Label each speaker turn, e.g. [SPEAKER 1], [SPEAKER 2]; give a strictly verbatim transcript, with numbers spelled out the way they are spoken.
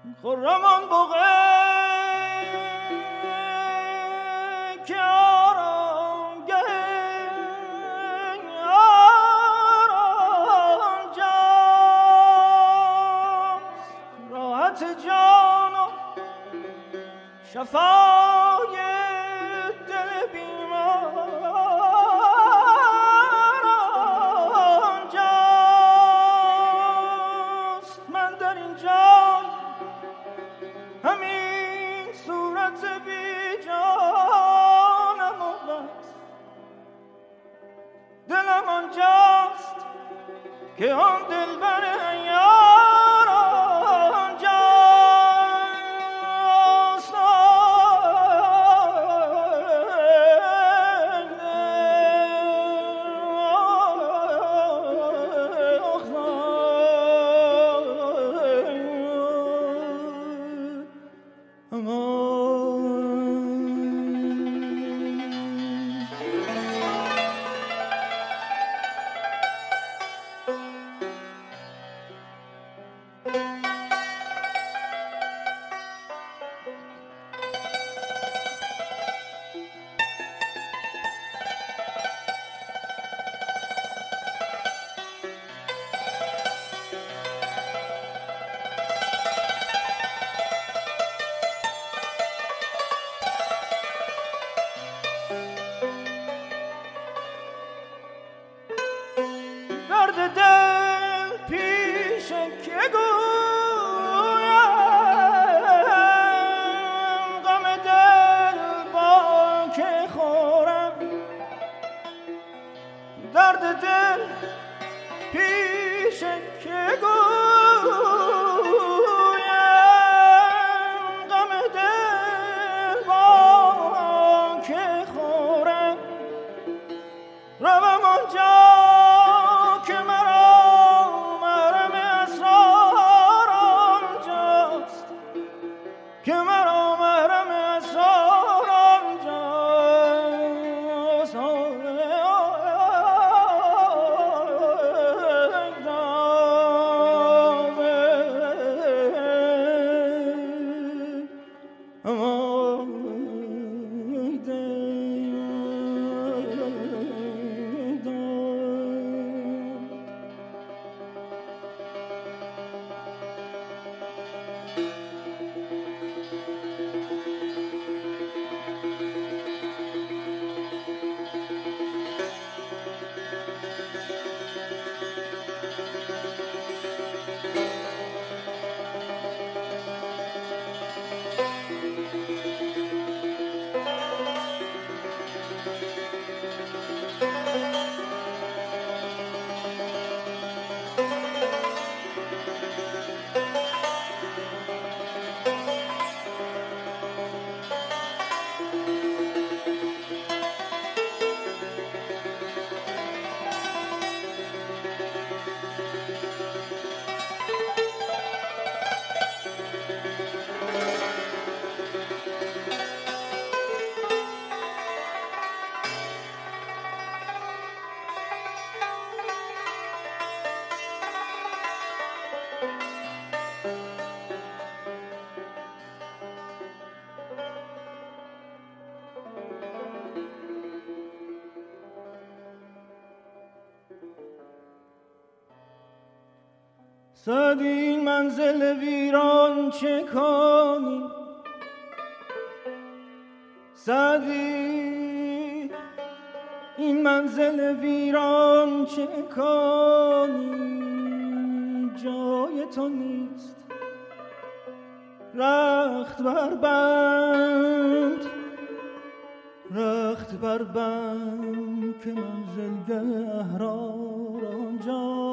[SPEAKER 1] خرمان بغه که آرامگه آرامجاست، راحت جان و شفای دل بیمار آنجاست. من در اینجا همین صورت بی جانم و بس، دلم آنجاست که آن دلبر یار آنجاست. درد دل پیش که گویم، غم دل با که خورم. درد دل پیش که گویم، غم دل با که خورم. روم آنجا که مرا محرم اسرار آنجاست، که مرا محرم اسرار آنجاست. صد این منزل ویران چه کنی، صد این منزل ویران چه کنی، جای تو نیست رخت بر بند، رخت بر بند که منزلگه احرار آنجا.